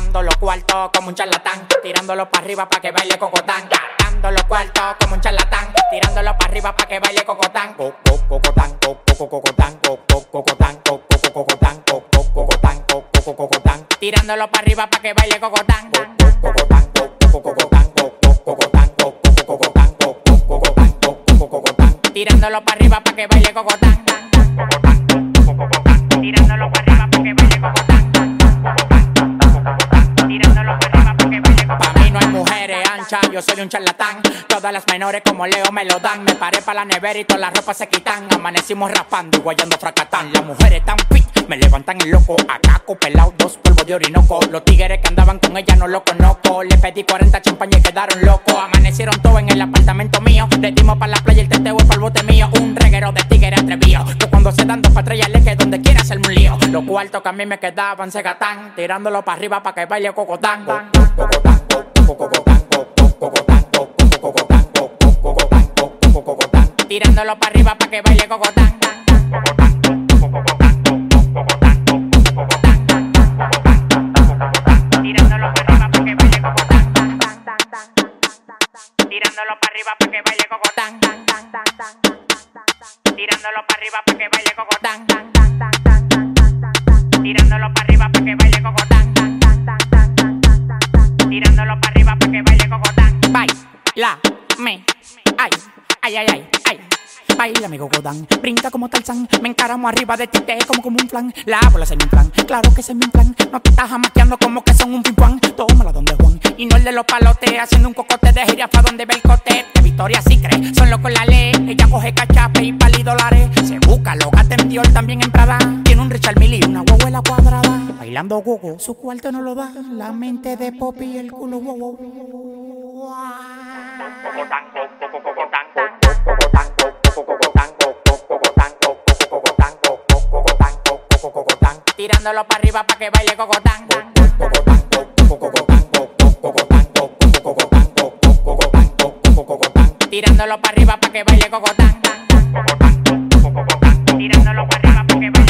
Gastando los cuartos como un charlatán, tirándolo para arriba pa' que baile cocotán. Gastando los cuartos como un charlatán, tirándolo para arriba pa' que baile cocotán. Cocotán, cocotán, cocotán, cocotán, cocotán, cocotán. Tirándolo para arriba pa' que baile cocotán. Cocotán, cocotán, cocotán, cocotán, cocotán. Tirándolo para arriba pa' que baile cocotán. Tirándolo para arriba pa' que baile cocotán. Tirándolo para arriba pa' que baile cocotán. Pa' mí no hay mujeres anchas, yo soy un charlatán. Todas las menores como Leo me lo dan. Me paré pa' la nevera y todas las ropas se quitan. Amanecimos raspando y guayando fracatán. Las mujeres tan fit, me levantan el loco. A caco pelado, 2 polvos de orinoco. Los tigres que andaban con ella no los conozco. Le pedí 40 champañas y quedaron locos. Amanecieron todos en el apartamento mío. Le dimos pa' la playa el teteo y pa'l bote mío. Un reguero de tigres atrevidos, que cuando se dan dos pa' tres ya le que donde quiera hacerme un lío. Los cuartos que a mí me quedaban se gatán, tirándolo pa' arriba pa' que baile cocotán. Cocotán, cocotán, cocotán, cocotán, cocotán. Tirándolo pa' arriba pa' que baile cocotán. Tirándolo pa' arriba pa' que baile cocotán. Tirándolo pa' arriba pa' que baile cocotán. Tirándolo pa' arriba pa' que baile cocotán. Tirándolo pa' arriba pa' que baile cocotán. Tirándolo pa' arriba pa' que baile cocotán. Baila, me, ay, ay, ay, ay, ay. Baila mi cocotán, brinca como Tarzán. Me encaramo arriba de ti, te como un flan. La bola se me inflan, claro que se me inflan. No te estás jamaqueando como que son un pimpán. Tómala donde Juan, y no el de los palotes. Haciendo un cocote de jirafa donde ve el cote. De Victoria sí cree, son locos la ley. Ella coge cachape y pali dólares. Se busca, lo gasta en Dior, también en Prada. Tiene un Richard Mille y una guaguela cuadrada. Bailando gogo, su cuarto no lo da. La mente de Poppy y el culo wow. Tirándolo pa' arriba pa' que baile cocotán. Tirándolo pa' arriba pa' que baile cocotán. Tirándolo pa' arriba pa' que baile